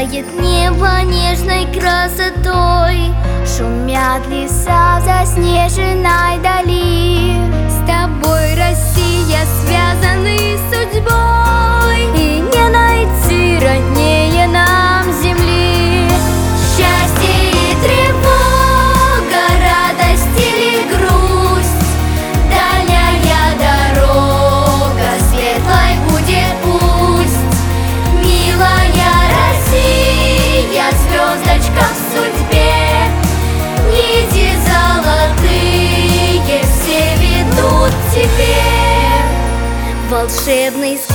сияет небо нежной красотой, шумят леса в заснеженной дали. С тобой, Россия, связаны судьбой, и не найти роднее нам земли. Счастье и тревога, радость или грусть, дальняя дорога светлой будет пусть. Милая Россия, звездочка в судьбе, нити золотые все ведут к тебе. Волшебный